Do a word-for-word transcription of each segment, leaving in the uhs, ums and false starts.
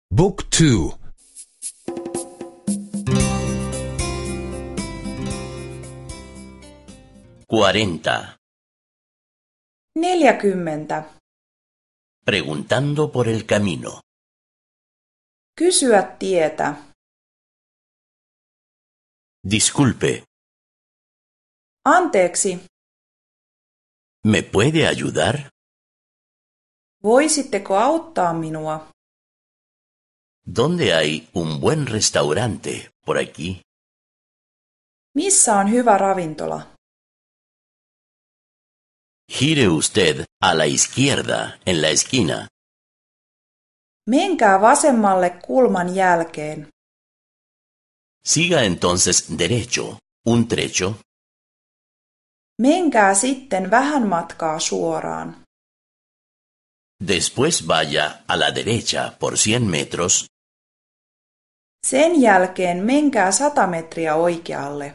บุ๊กทู cuarenta. Neljäkymmentä. Preguntando por el camino. Kysyä tietä. Disculpe, Anteeksi, ¿me puede ayudar? voisitteko auttaa minua? ¿Dónde hay un buen restaurante por aquí? Missä on hyvä ravintola? Gire usted a la izquierda en la esquina. Menkää vasemmalle kulman jälkeen. Siga entonces derecho, un trecho. Menkää sitten vähän matkaa suoraan. Después vaya a la derecha por cien metros. Sen jälkeen menkää sata metriä oikealle.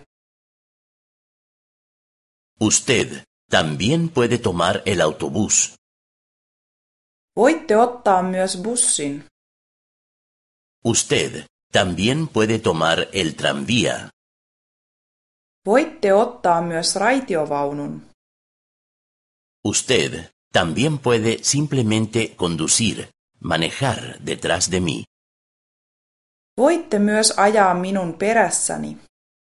Usted también puede tomar el autobús. Voitte ottaa myös bussin. Usted también puede tomar el tranvía. Voitte ottaa myös raitiovaunun. Usted también puede simplemente conducir, manejar detrás de mí. Voitte myös ajaa minun perässäni.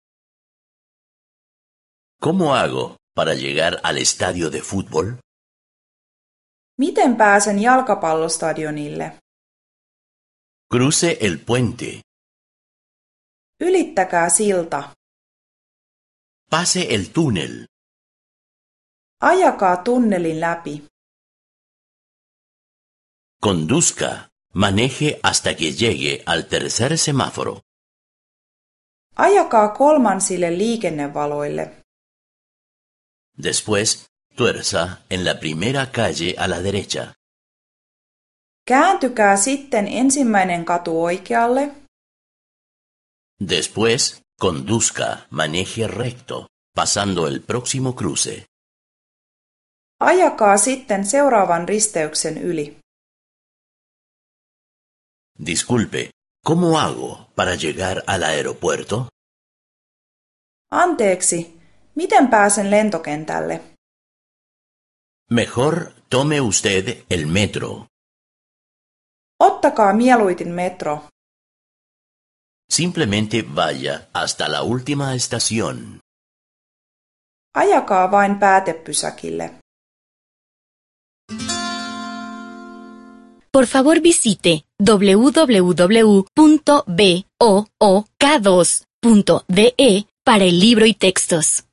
¿Cómo hago para llegar al estadio de fútbol? Miten pääsen jalkapallostadionille? Cruce el puente. Ylittäkää silta. Pase el túnel. Ajakaa tunnelin läpi. Conduzca, maneje hasta que llegue al tercer semáforo. Ajakaa kolmansille liikennevaloille. Después, tuerza en la primera calle a la derecha. Kääntykää sitten ensimmäinen katu oikealle. Después, conduzca, maneje recto, pasando el próximo cruce. Ajakaa sitten seuraavan risteyksen yli. Disculpe, ¿cómo hago para llegar al aeropuerto? Anteeksi, miten pääsen lentokentälle? Mejor tome usted el metro. Ottakaa mieluiten metro. Simplemente vaya hasta la última estación. Ajakaa vain päätepysäkille. Por favor visite doble u doble u doble u punto book dos punto de para el libro y textos.